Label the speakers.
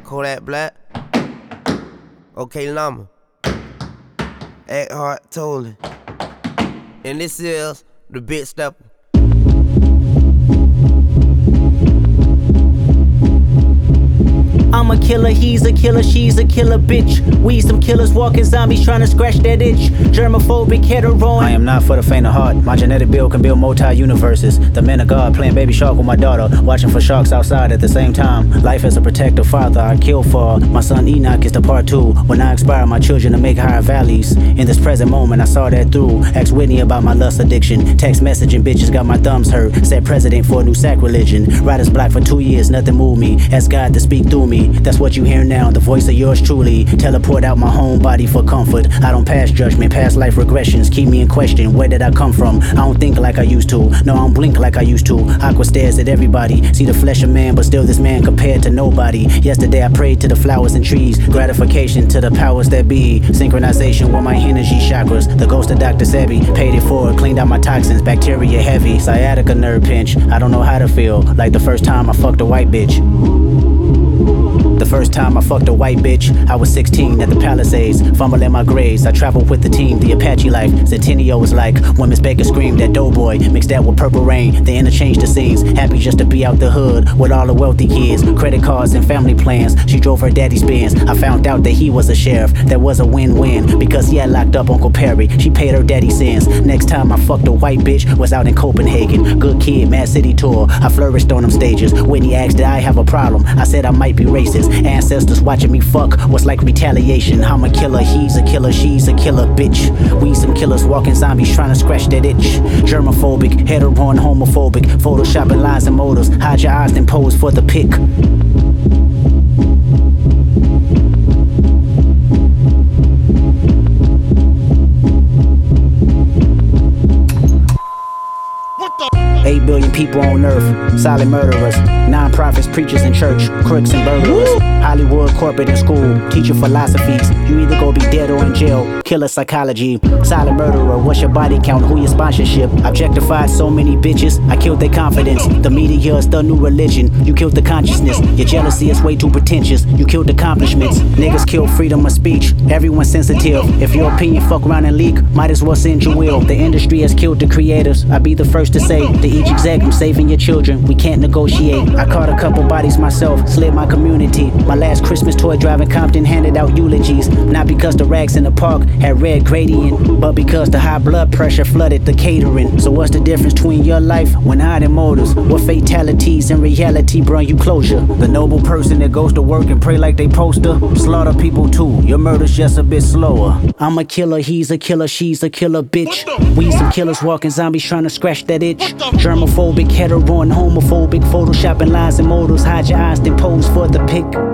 Speaker 1: Kodak Black, OK Llama, Eckhart Tolle, and this is the Big Stepper.
Speaker 2: I'm a killer, he's a killer, she's a killer bitch. We some killers walking zombies trying to scratch that itch. Germophobic, hetero.
Speaker 3: I am not for the faint of heart. My genetic build can build multi-universes. The men of God playing baby shark with my daughter, watching for sharks outside at the same time. Life as a protective father, I kill for. My son Enoch is the part 2. When I inspire my children to make higher valleys. In this present moment, I saw that through. Asked Whitney about my lust addiction. Text messaging bitches got my thumbs hurt. Said president for a new sacrilege. Writers block for 2 years, nothing moved me. Asked God to speak through me. That's what you hear now, the voice of yours truly. Teleport out my home body for comfort. I don't pass judgment, past life regressions. Keep me in question, where did I come from? I don't think like I used to. No, I don't blink like I used to. Aqua stares at everybody. See the flesh of man, but still this man compared to nobody. Yesterday I prayed to the flowers and trees. Gratification to the powers that be. Synchronization with my energy chakras. The ghost of Dr. Sebi. Paid it forward, cleaned out my toxins. Bacteria heavy. Sciatica nerve pinch. I don't know how to feel. Like the first time I fucked a white bitch. The first time I fucked a white bitch, I was 16 at the Palisades, fumbling my grades. I traveled with the team, the Apache life. Centennial was like when Miss Baker screamed at Doughboy, mixed that with Purple Rain. They interchanged the scenes, happy just to be out the hood with all the wealthy kids, credit cards and family plans. She drove her daddy's Benz. I found out that he was a sheriff. That was a win-win because he had locked up Uncle Perry. She paid her daddy's sins. Next time I fucked a white bitch was out in Copenhagen. Good kid, Mad City tour. I flourished on them stages. Whitney asked did I have a problem. I said I might be racist. Ancestors watching me fuck was like retaliation. I'm a killer, he's a killer, she's a killer bitch. We some killers walking zombies trying to scratch that itch. Germophobic, hetero and homophobic. Photoshopping lies and motives. Hide your eyes then pose for the pic.
Speaker 4: What the?
Speaker 3: 8 billion people on earth, silent murderers, non-profits, preachers in church, crooks and burglars, Hollywood, corporate and school, teaching philosophies. You either go be dead or in jail, killer psychology, silent murderer, what's your body count, who your sponsorship? Objectified so many bitches, I killed their confidence. The media is the new religion, you killed the consciousness. Your jealousy is way too pretentious, you killed accomplishments. Niggas kill freedom of speech, everyone's sensitive. If your opinion fuck around and leak, might as well send your will. The industry has killed the creators, I'd be the first to say. To each exec, I'm saving your children, we can't negotiate. I caught a couple bodies myself, slid my community. My last Christmas toy driving Compton handed out eulogies. Not because the rags in the park had red gradient, but because the high blood pressure flooded the catering. So what's the difference between your life when hiding motives? What fatalities in reality bring you closure? The noble person that goes to work and pray like they poster, slaughter people too, your murder's just a bit slower. I'm a killer, he's a killer, she's a killer bitch. We some killers walking zombies trying to scratch that itch. Germophobic, hetero and homophobic. Photoshopping lies and motives. Hide your eyes then pose for the pic.